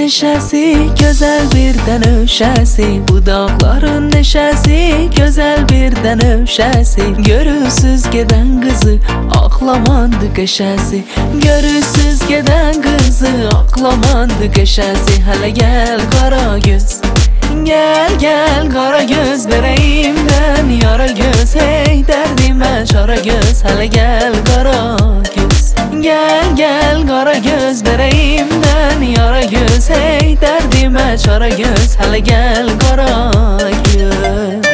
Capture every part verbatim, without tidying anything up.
neşesi, güzel birden öşesi. Bu dağların neşesi, güzel birden öşesi. Görürsüz geden kızı, aklamandı geçesi. Görürsüz geden kızı, aklamandı geçesi. Hele gel kara göz, gel gel kara göz, vereyimden yara göz. Hey derdime çara göz, hele gel kara göz. Gel gel kara göz, vereyimden yara göz. Hey derdime çara göz, hele gel kara göz.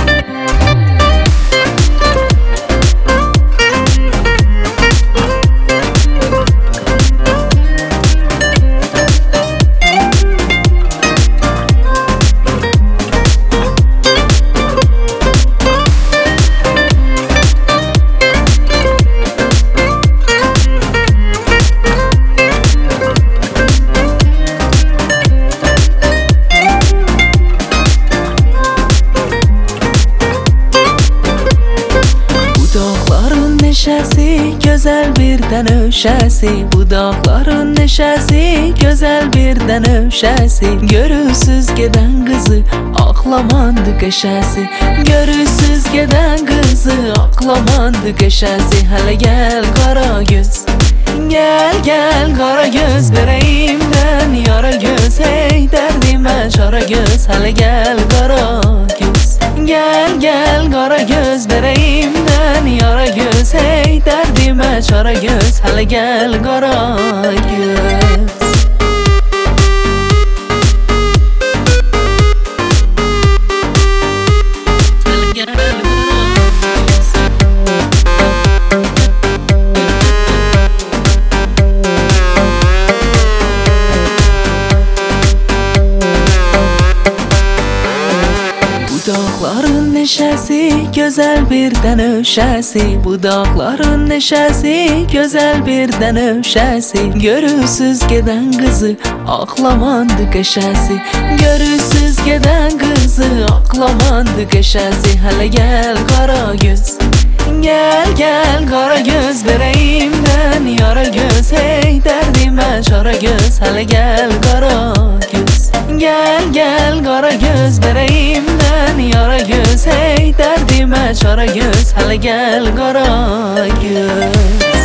Neşesi, güzel birden öşesi. Bu dağların neşesi, güzel birden öşesi. Görürsüz geden kızı, aklamandı geçesi. Görürsüz geden kızı, aklamandı geçesi. Hele gel kara göz, gel gel kara göz, vereyimden yara göz. Hey derdime çara göz, hele gel kara göz. Gel gel kara göz, vereyimden yara göz. Hey derdime çara göz, hele gel kara göz. Dağların neşesi, güzel birden öşesi. Bu dağların neşesi, güzel birden öşesi. Görürsüz geden kızı, aklamandı geçesi. Görürsüz geden kızı, aklamandı geçesi. Hele gel kara göz, gel gel kara göz, vereyimden yara göz. Hey derdime çara göz, hele gel kara göz. Gel gel kara göz, vereyimden yara göz. Hey derdime çara göz, hele gel kara göz.